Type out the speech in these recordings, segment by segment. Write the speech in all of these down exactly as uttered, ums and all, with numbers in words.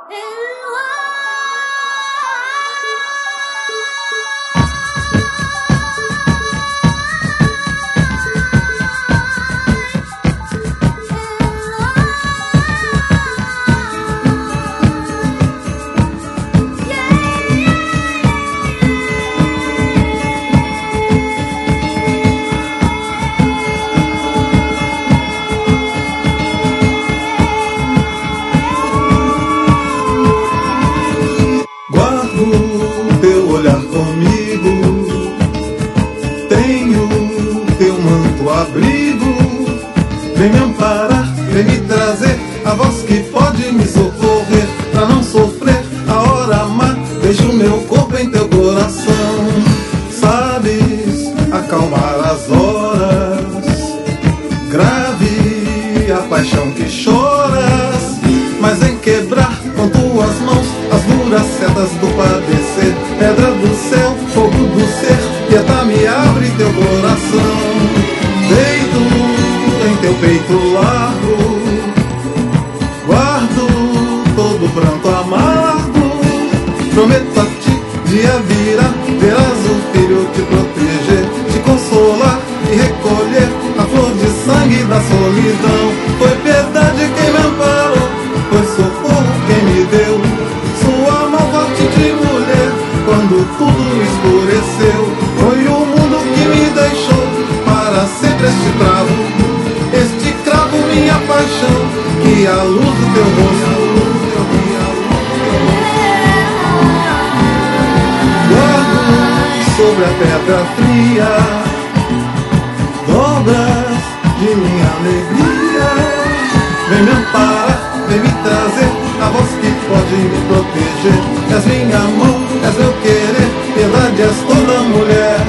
Teu olhar comigo, tenho teu manto abrigo. Vem me amparar, vem me trazer a voz que pode me socorrer. Pra não sofrer a hora má, deixo meu corpo em teu coração. Sabes acalmar as horas, grave a paixão que choras, mas em quebrar com tuas mãos as duras setas do padecer. Pedra do céu, fogo do ser, quieta me abre teu coração. Deito em teu peito largo, guardo todo pranto amargo. Prometo a ti, dia virá, verás o filho te proteger, te consolar e recolher a flor de sangue da solidão. Foi piedade quem me amparou, foi socorro quem me deu sua mão forte de mulher quando tudo escureceu. Foi o mundo que me deixou para sempre este travo, este cravo minha paixão, que a luz do teu rosto guardo sobre a pedra fria, dobras de minha alegria. Vem me amparar, vem me trazer a voz que pode me proteger. És minha mão, és meu querer, piedade és toda mulher.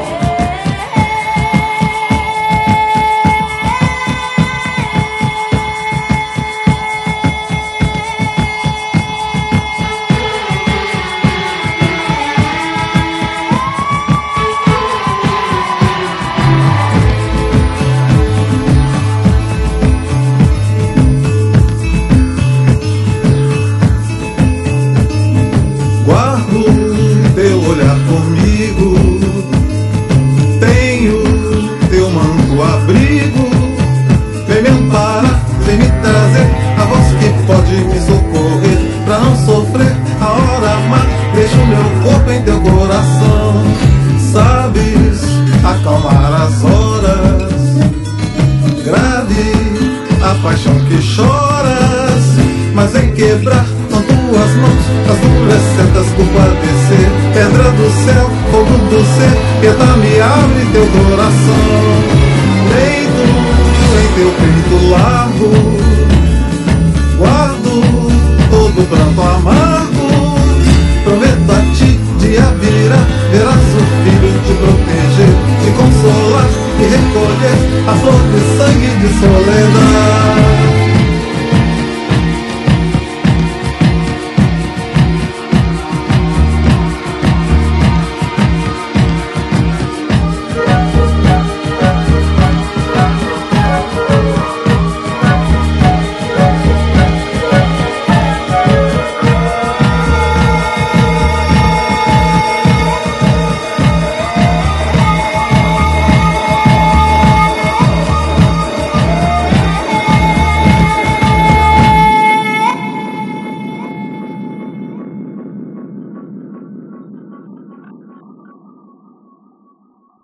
Teu olhar comigo, tenho teu manto abrigo. Vem me amparar, vem me trazer a voz que pode me socorrer. Pra não sofrer a hora má, deixo meu corpo em teu coração. Sabes acalmar as horas, grave a paixão que choras, mas em quebrar com tuas mãos as duras setas do padecer. Pedra do céu, fogo do ser, quieta me abre teu coração. Deito em teu peito largo, guardo todo pranto amargo. Prometo a ti, dia virá, verás o filho te proteger, te consolar e recolher a flor de sangue de soledade.